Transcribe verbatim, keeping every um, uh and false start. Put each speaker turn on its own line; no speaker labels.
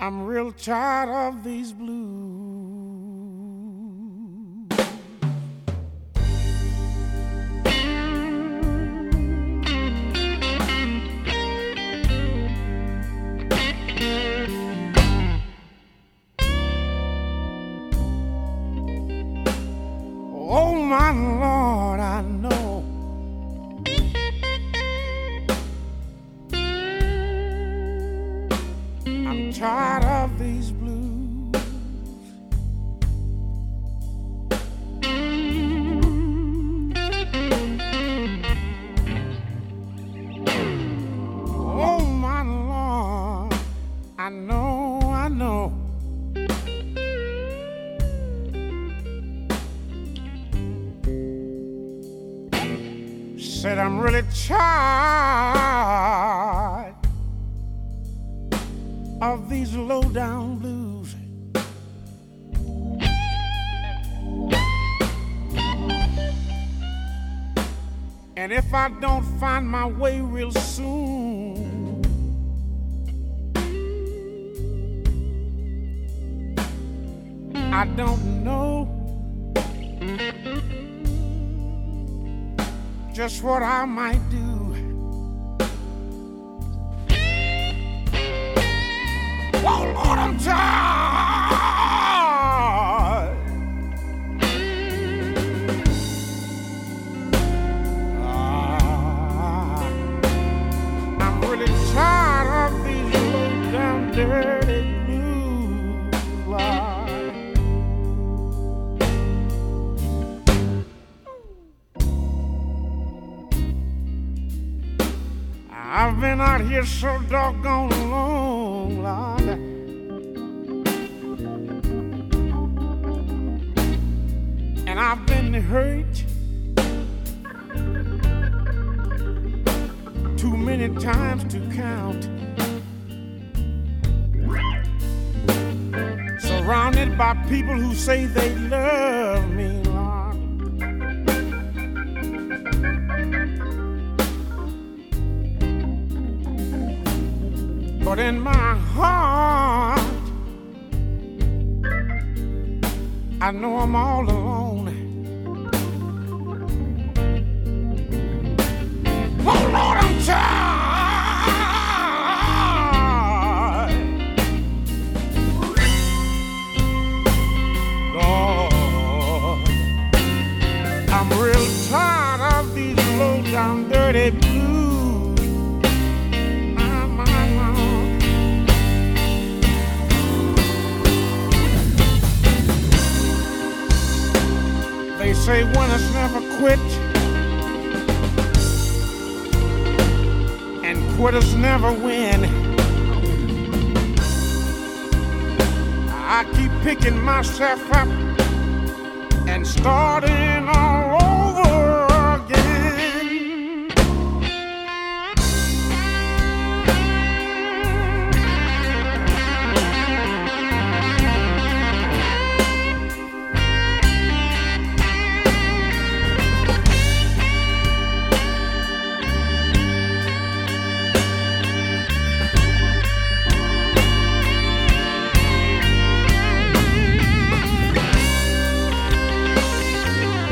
I'm real tired of these blues. Oh my Lord, I know I'm tired of these blues. Oh my Lord, I know, I know said I'm really tired of these low-down blues. And if I don't find my way real soon, I don't know just what I might do. Oh Lord, I'm tired. Ah, I'm really tired of these low down dirty blues. I've been out here so doggone long, Lord. And I've been hurt too many times to count. Surrounded by people who say they love me, Lord. But in my heart, I know I'm all alone. Oh Lord, I'm tired. Lord, I'm real tired of these low down dirty blues. My, my, my. They say winners never quit, and quitters never win. I keep picking myself up and starting all